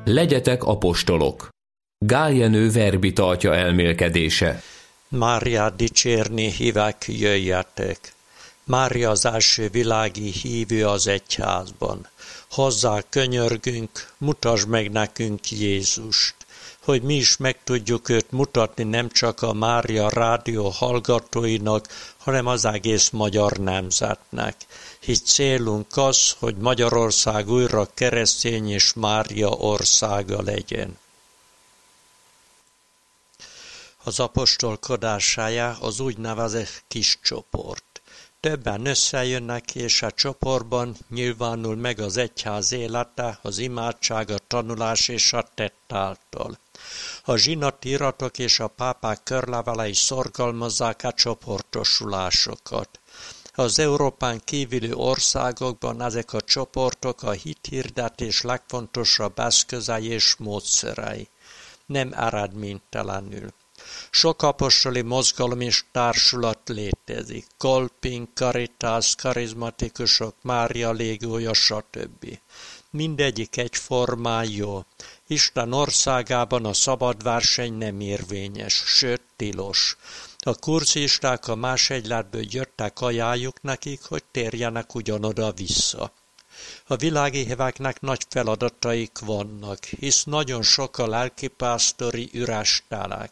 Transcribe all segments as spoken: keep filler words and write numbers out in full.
Legyetek apostolok. Gál Jenő verbitartja elmélkedése. Máriát dicsérni hívek, jöjjetek. Mária az első világi hívő az egyházban. Hozzá könyörgünk, mutasd meg nekünk Jézust, hogy mi is meg tudjuk őt mutatni nem csak a Mária rádió hallgatóinak, hanem az egész magyar nemzetnek. Hisz célunk az, hogy Magyarország újra keresztény és Mária országa legyen. Az apostolkodásája az úgynevezett kis csoport. Többen összejönnek, és a csoportban nyilvánul meg az egyház élete, az imádság, a tanulás és a tett által. A zsinatiratok és a pápák körlevelei szorgalmazzák a csoportosulásokat. Az Európán kívüli országokban ezek a csoportok a hithirdetés legfontosabb eszközei és módszerei. Nem eredménytelenül. Sok apostoli mozgalom és társulat létezik. Kolping, Caritas, karizmatikusok, Mária légiója, stb. Mindegyik egyformán jó. Isten országában a szabad verseny nem érvényes, sőt tilos. A kurzisták a más egyletből jöttek, ajánljuk nekik, hogy térjenek ugyanoda vissza. A világi híveknek nagy feladataik vannak, hisz nagyon sok a lelkipásztori üres telek,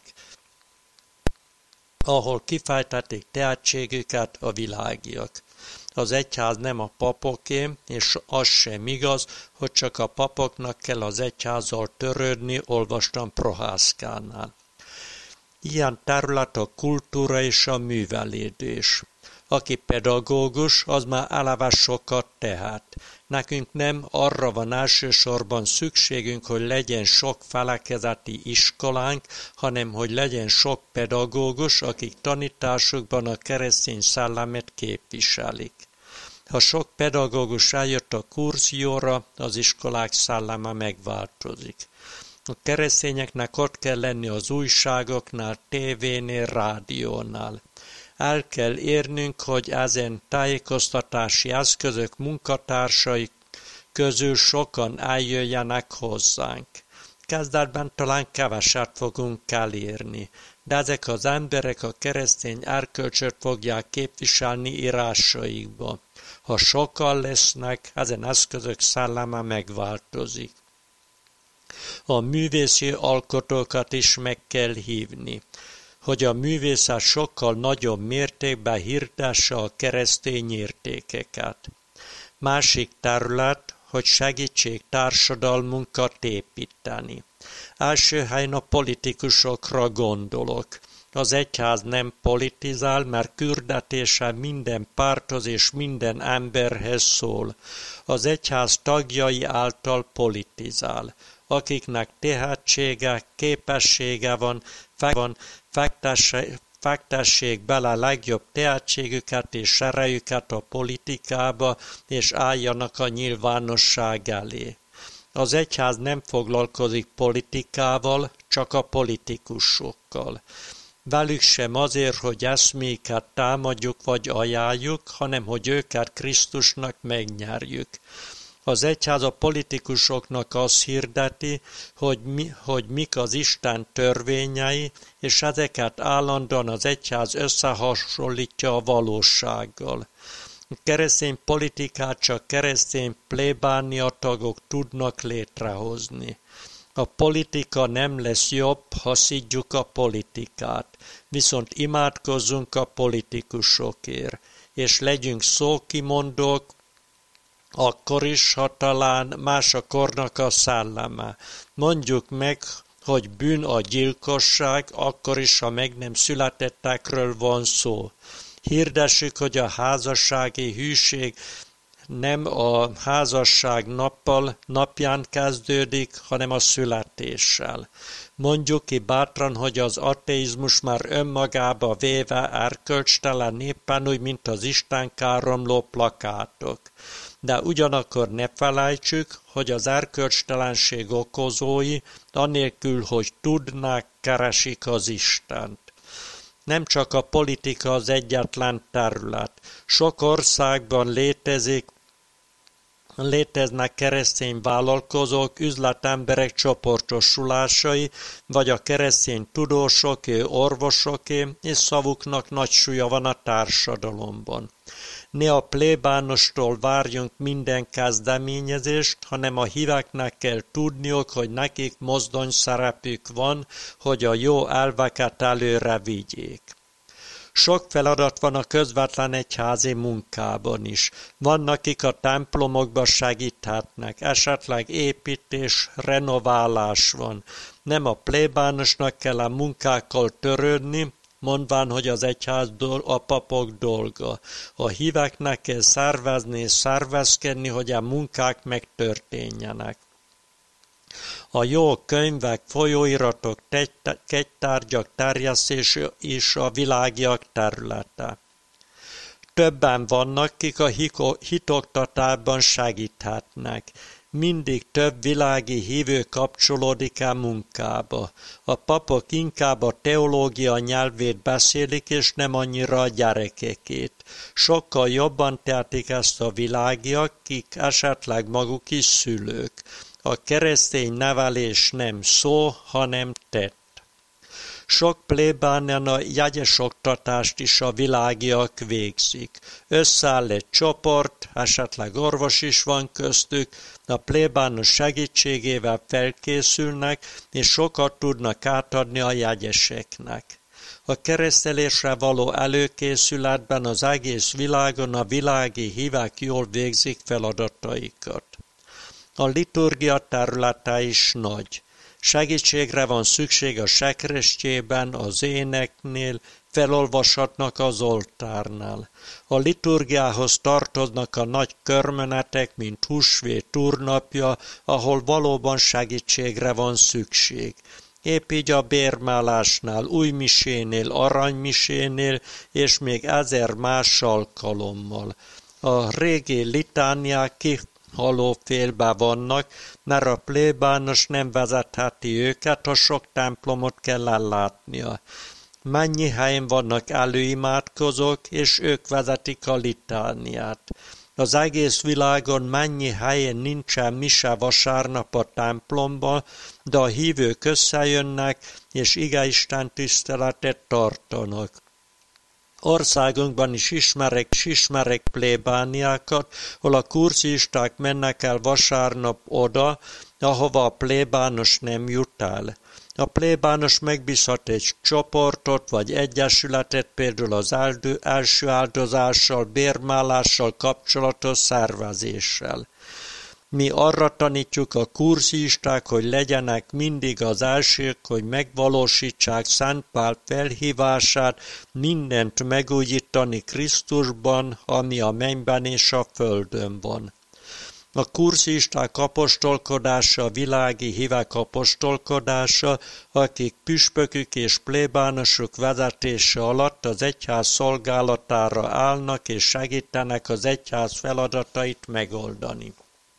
ahol kifejtették tehetségüket a világiak. Az egyház nem a papoké, és az sem igaz, hogy csak a papoknak kell az egyházzal törődni, olvastam Prohászkánál. Ilyen terület a kultúra és a művelődés. Aki pedagógus, az már eleve sokat tehet. Nekünk nem arra van elsősorban szükségünk, hogy legyen sok felekezeti iskolánk, hanem hogy legyen sok pedagógus, akik tanításukban a keresztény szellemet képviselik. Ha sok pedagógus eljött a kurzióra, az iskolák szelleme megváltozik. A keresztényeknek ott kell lenni az újságoknál, tévénél, rádiónál. El kell érnünk, hogy ezen tájékoztatási eszközök munkatársai közül sokan eljöjjenek hozzánk. Kezdetben talán keveset fogunk elérni, de ezek az emberek a keresztény erkölcsöt fogják képviselni írásaikba. Ha sokan lesznek, ezen eszközök szelleme megváltozik. A művészi alkotókat is meg kell hívni, hogy a művészet sokkal nagyobb mértékben hirdesse a keresztény értékeket. Másik terület, hogy segítsék társadalmunkat építeni. Első helyen a politikusokra gondolok. Az egyház nem politizál, mert küldetése minden párthoz és minden emberhez szól. Az egyház tagjai által politizál. Akiknek tehetsége, képessége van, van fektesse, fektessék bele legjobb tehetségüket és erejüket a politikába, és álljanak a nyilvánosság elé. Az egyház nem foglalkozik politikával, csak a politikusokkal. Velük sem azért, hogy eszméket támadjuk vagy ajánljuk, hanem hogy őket Krisztusnak megnyerjük. Az egyház a politikusoknak azt hirdeti, hogy, mi, hogy mik az Isten törvényei, és ezeket állandóan az egyház összehasonlítja a valósággal. A keresztény politikát csak keresztény plébánia tagok tudnak létrehozni. A politika nem lesz jobb, ha szidjuk a politikát, viszont imádkozzunk a politikusokért, és legyünk szókimondók, akkor is, ha talán más a kornak a szelleme. Mondjuk meg, hogy bűn a gyilkosság, akkor is, ha meg nem születettekről van szó. Hirdessük, hogy a házassági hűség nem a házasság nappal, napján kezdődik, hanem a születéssel. Mondjuk ki bátran, hogy az ateizmus már önmagába véve erkölcstelen éppen úgy, mint az istenkáromló plakátok. De ugyanakkor ne felejtsük, hogy az erkölcstelenség okozói, anélkül, hogy tudnák, keresik az Istent. Nem csak a politika az egyetlen terület. Sok országban létezik Léteznek keresztény vállalkozók, üzletemberek csoportosulásai, vagy a keresztény tudósoké, orvosoké, és szavuknak nagy súlya van a társadalomban. Ne a plébánostól várjunk minden kezdeményezést, hanem a híveknek kell tudniuk, hogy nekik mozdony szerepük van, hogy a jó elveket előre vigyék. Sok feladat van a közvetlen egyházi munkában is. Vannak, akik a templomokban segíthetnek, esetleg építés, renoválás van. Nem a plébánosnak kell a munkákkal törődni, mondván, hogy az egyház a papok dolga. A híveknek kell szervezni és szervezkedni, hogy a munkák megtörténjenek. A jó könyvek, folyóiratok, kegytárgyak terjesztése is a világiak területe. Többen vannak, akik a hitoktatásban segíthetnek. Mindig több világi hívő kapcsolódik a munkába. A papok inkább a teológia nyelvét beszélik, és nem annyira a gyerekekét. Sokkal jobban tehetik ezt a világiak, akik esetleg maguk is szülők. A keresztény nevelés nem szó, hanem tett. Sok plébánián a jegyes oktatást is a világiak végzik. Összeáll egy csoport, esetleg orvos is van köztük, a plébános segítségével felkészülnek, és sokat tudnak átadni a jegyeseknek. A keresztelésre való előkészületben az egész világon a világi hívek jól végzik feladataikat. A liturgia területe is nagy. Segítségre van szükség a sekrestjében, az éneknél, felolvashatnak az oltárnál. A liturgiához tartoznak a nagy körmenetek, mint húsvét, úrnapja, ahol valóban segítségre van szükség. Épp így a bérmálásnál, újmisénél, aranymisénél, és még ezer más alkalommal. A régi litániák ki halófélbe vannak, mert a plébános nem vezetheti őket, ha sok templomot kell ellátnia. Mennyi helyen vannak előimádkozók, és ők vezetik a litániát. Az egész világon mennyi helyen nincsen mise vasárnap a templomban, de a hívők összejönnek, és igeisten tiszteletet tartanak. Országunkban is ismerek, is ismerek plébániákat, hol a kurzisták mennek el vasárnap oda, ahova a plébános nem jut el. A plébános megbízhat egy csoportot vagy egyesületet, például az első áldozással, bérmálással kapcsolatos szervezéssel. Mi arra tanítjuk a kurzisták, hogy legyenek mindig az elsők, hogy megvalósítsák Szent Pál felhívását, mindent megújítani Krisztusban, ami a mennyben és a földön van. A kurzisták apostolkodása, a világi hívek apostolkodása, akik püspökük és plébánosok vezetése alatt az egyház szolgálatára állnak és segítenek az egyház feladatait megoldani.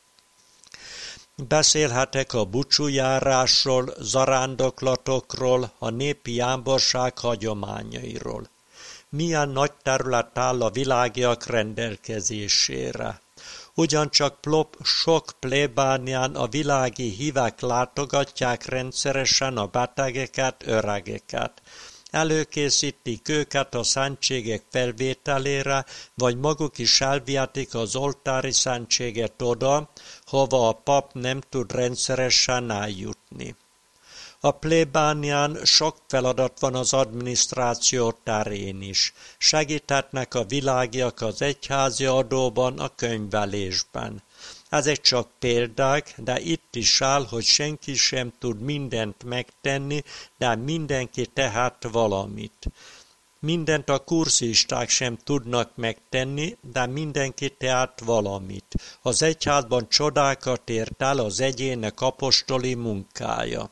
Beszélhetek a búcsújárásról, zarándoklatokról, a népi jámborság hagyományairól. Milyen nagy terület áll a világiak rendelkezésére. Ugyancsak plop, sok plébánián a világi hívek látogatják rendszeresen a betegeket, öregeket. Előkészítik őket a szentségek felvételére, vagy maguk is elvihetik az oltári szentséget oda, hova a pap nem tud rendszeresen eljutni. A plébánián sok feladat van az adminisztráció terén is. Segíthetnek a világiak az egyházi adóban, a könyvelésben. Ezek csak példák, de itt is áll, hogy senki sem tud mindent megtenni, de mindenki tehet valamit. Mindent a kurzisták sem tudnak megtenni, de mindenki tehet valamit. Az egyházban csodákat ért el az egyének apostoli munkája.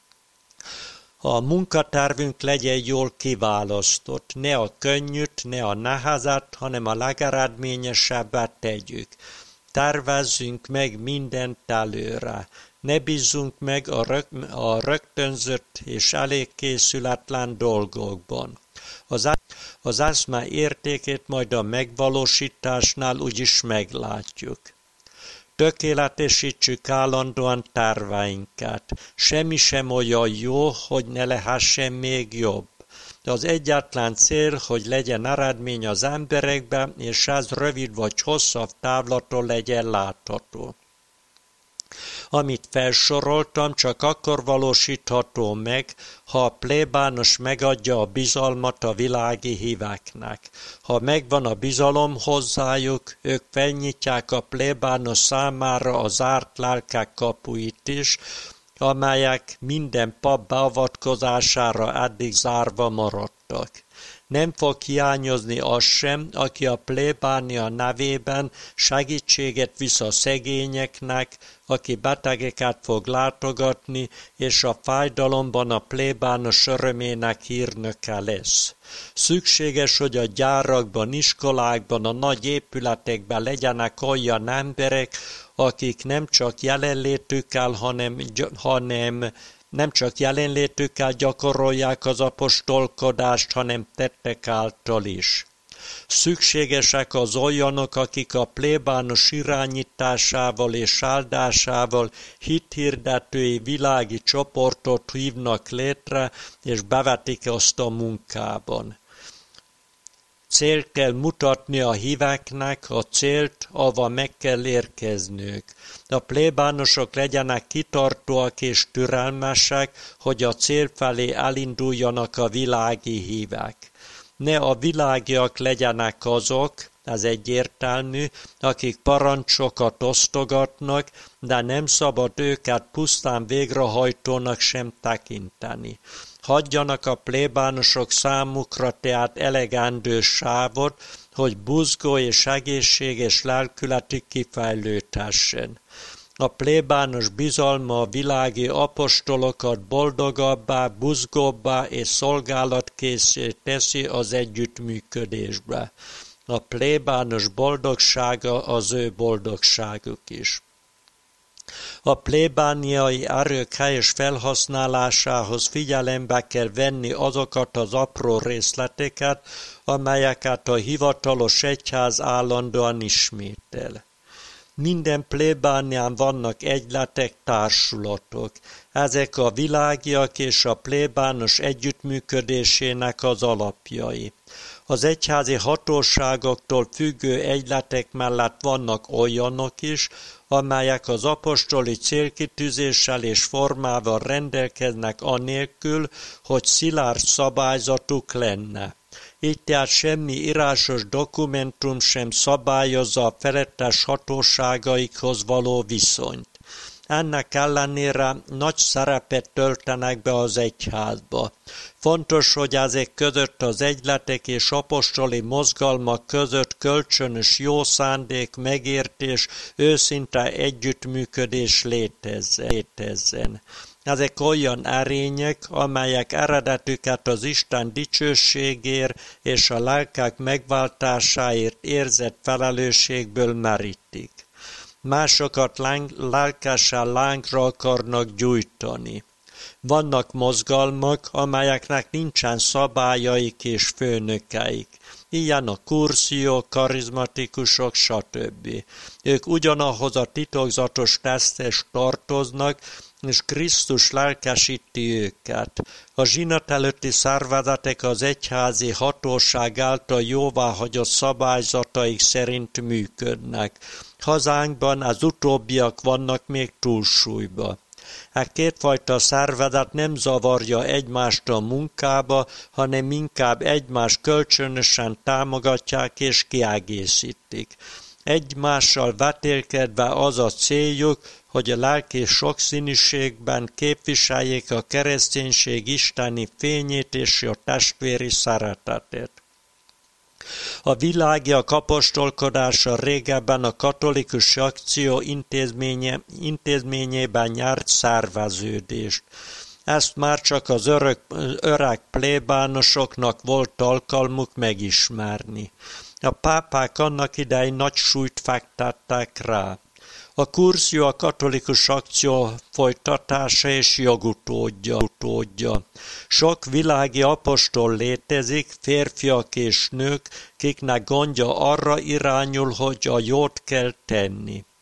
A munkatervünk legyen jól kiválasztott, ne a könnyűt, ne a nehezet, hanem a legeredményesebbet tegyük. Tervezzünk meg mindent előre, ne bízzunk meg a, rög, a rögtönzött és elég készületlen dolgokban. Az, az eszme értékét majd a megvalósításnál úgyis meglátjuk. tökéletesítsük állandóan terveinket. Semmi sem olyan jó, hogy ne lehessen még jobb. De az egyetlen cél, hogy legyen eredmény az emberekben, és ez rövid vagy hosszabb távlaton legyen látható. Amit felsoroltam, csak akkor valósítható meg, ha a plébános megadja a bizalmat a világi híveknek. Ha megvan a bizalom hozzájuk, ők felnyitják a plébános számára az zárt lelkek kapuit is, amelyek minden pap beavatkozására eddig zárva maradtak. Nem fog hiányozni az sem, aki a plébánia nevében segítséget visz a szegényeknek, aki betegeket fog látogatni, és a fájdalomban a plébános örömének hírnöke lesz. Szükséges, hogy a gyárakban, iskolákban, a nagy épületekben legyenek olyan emberek, akik nem csak jelenlétükkel, hanem, hanem nem csak jelenlétükkel gyakorolják az apostolkodást, hanem tettek által is. Szükségesek az olyanok, akik a plébános irányításával és áldásával hithirdetői világi csoportot hívnak létre, és bevetik azt a munkában. Célt kell mutatni a híveknek, a célt, ahova meg kell érkezniük. A plébánosok legyenek kitartóak és türelmesek, hogy a cél felé elinduljanak a világi hívek. Ne a világiak legyenek azok, ez egyértelmű, akik parancsokat osztogatnak, de nem szabad őket pusztán végrehajtónak sem tekinteni. Hagyjanak a plébánosok számukra tehát elegendő sávot, hogy buzgó és egészséges lelkületük kifejlődhessen. A plébános bizalma a világi apostolokat boldogabbá, buzgóbbá és szolgálatkészé teszi az együttműködésbe. A plébános boldogsága az ő boldogságuk is. A plébániai erők helyes felhasználásához figyelembe kell venni azokat az apró részleteket, amelyeket a hivatalos egyház állandóan ismétel. Minden plébánián vannak egyletek, társulatok. Ezek a világiak és a plébános együttműködésének az alapjai. Az egyházi hatóságoktól függő egyletek mellett vannak olyanok is, amelyek az apostoli célkitűzéssel és formával rendelkeznek anélkül, hogy szilárd szabályzatuk lenne. Így tehát semmi írásos dokumentum sem szabályozza a felettes hatóságaikhoz való viszonyt. Ennek ellenére nagy szerepet töltenek be az egyházba. Fontos, hogy ezek között az egyletek és apostoli mozgalmak között kölcsönös jó szándék, megértés, őszinte együttműködés létezzen. Ezek olyan erények, amelyek eredetüket az Isten dicsőségért és a lelkek megváltásáért érzett felelősségből merítik. Másokat láng, lelkesen lángra akarnak gyújtani. Vannak mozgalmak, amelyeknek nincsen szabályaik és főnökeik. Ilyen a kurziók, karizmatikusok, stb. Ők ugyanahoz a titokzatos teszthez tartoznak, és Krisztus lelkesíti őket. A zsinat előtti szervezetek az egyházi hatóság által jóváhagyott szabályzataik szerint működnek. Hazánkban az utóbbiak vannak még túlsúlyba. E kétfajta szervezet nem zavarja egymást a munkába, hanem inkább egymást kölcsönösen támogatják és kiegészítik. Egymással vetélkedve az a céljuk, hogy a lelki sokszínűségben képviseljék a kereszténység isteni fényét és a testvéri szeretetét. A világiak apostolkodása régebben a katolikus akció intézménye, intézményében nyert szerveződést. Ezt már csak az örök, öreg plébánosoknak volt alkalmuk megismerni. A pápák annak idején nagy súlyt fektettek rá. A kurzió a katolikus akció folytatása és jogutódja. Utódja. Sok világi apostol létezik, férfiak és nők, kiknek gondja arra irányul, hogy a jót kell tenni.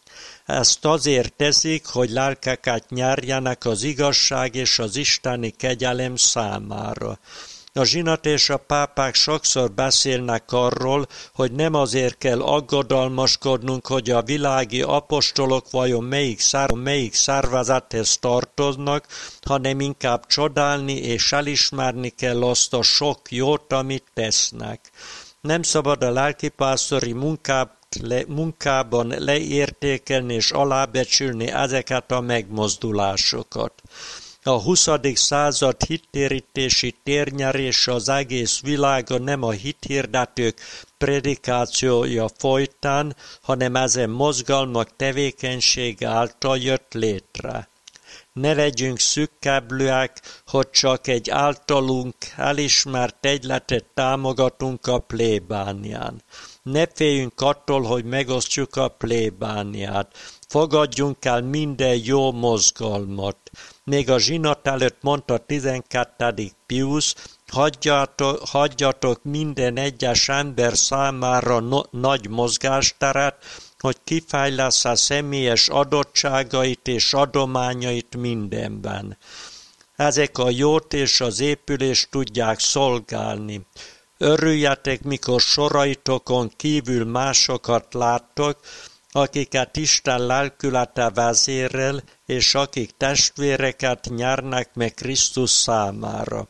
Ezt azért teszik, hogy lelkeket nyerjenek az igazság és az isteni kegyelem számára. A zsinat és a pápák sokszor beszélnek arról, hogy nem azért kell aggodalmaskodnunk, hogy a világi apostolok vajon melyik, szár, melyik szervezethez tartoznak, hanem inkább csodálni és elismerni kell azt a sok jót, amit tesznek. Nem szabad a lelkipásztori munkát Le, munkában leértékelni és alábecsülni ezeket a megmozdulásokat. A huszadik század hittérítési térnyerése az egész világon nem a hithirdetők predikációja folytán, hanem ezen mozgalmak tevékenysége által jött létre. Ne legyünk szükkeblőek, hogy csak egy általunk elismert egyletet támogatunk a plébánián. Ne féljünk attól, hogy megosztjuk a plébániát. Fogadjunk el minden jó mozgalmat. Még a zsinat előtt mondta tizenkettedik Piusz, hagyjatok, hagyjatok minden egyes ember számára no, nagy mozgásteret, hogy kifejlesz a személyes adottságait és adományait mindenben. Ezek a jót és az épülést tudják szolgálni. Örüljetek, mikor soraitokon kívül másokat láttok, akiket Isten lelkülete vezérel, és akik testvéreket nyernek meg Krisztus számára.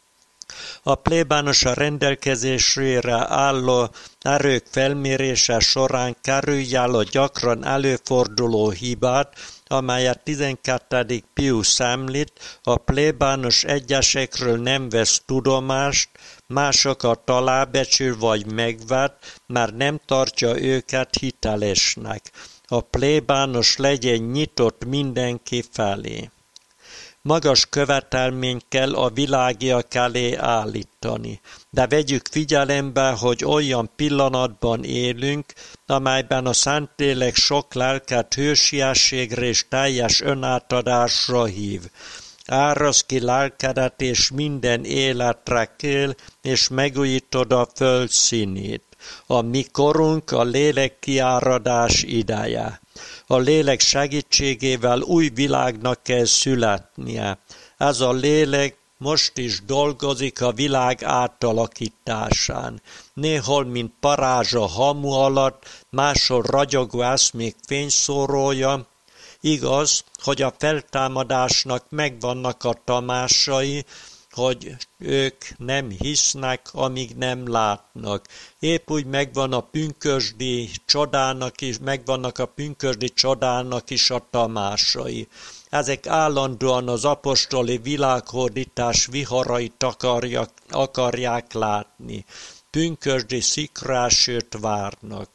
A plébános a rendelkezésére álló erők felmérése során kerülje el a gyakran előforduló hibát, amelyet tizenkettedik Piusz említ, a plébános egyesekről nem vesz tudomást, másokat alábecsül vagy megvet, mert nem tartja őket hitelesnek. A plébános legyen nyitott mindenki felé. Magas követelmény kell a világiak elé állítani, de vegyük figyelembe, hogy olyan pillanatban élünk, amelyben a Szentlélek sok lelket hősiességre és teljes önátadásra hív. Árasd ki lelkedet, és minden életre kél, és megújítod a föld színét. A mi korunk a lélek kiáradás ideje. A lélek segítségével új világnak kell születnie. Ez a lélek most is dolgozik a világ átalakításán. Néhol, mint parázs a hamu alatt, máshol ragyogó eszmék fényszórója. Igaz, hogy a feltámadásnak megvannak a tamásai, hogy ők nem hisznek, amíg nem látnak. Épp úgy megvan a pünkösdi csodának is, megvannak a pünkösdi csodának is a tamásai. Ezek állandóan az apostoli világhódítás viharait akarják, akarják látni. Pünkösdi szikrásőt várnak.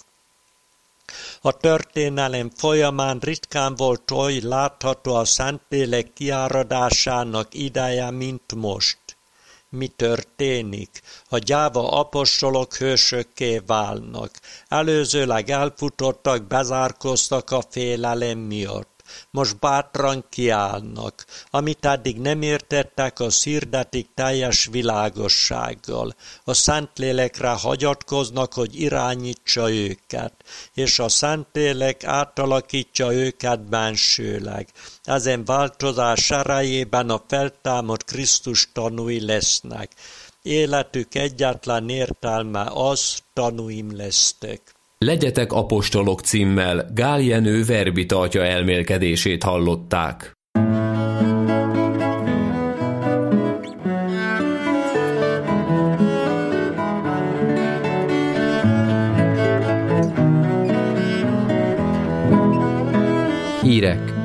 A történelem folyamán ritkán volt oly látható a Szentlélek kiáradásának ideje, mint most. Mi történik? A gyáva apostolok hősökké válnak. Előzőleg elfutottak, bezárkoztak a félelem miatt. Most bátran kiállnak. Amit eddig nem értettek, a hirdetik teljes világossággal. A Szentlélekre hagyatkoznak, hogy irányítsa őket, és a Szentlélek átalakítja őket bensőleg. Ezen változás erejében a feltámadt Krisztus tanúi lesznek. Életük egyetlen értelme az, tanúim lesztek. Legyetek apostolok címmel Gál Jenő verbitartja elmélkedését hallották. Hírek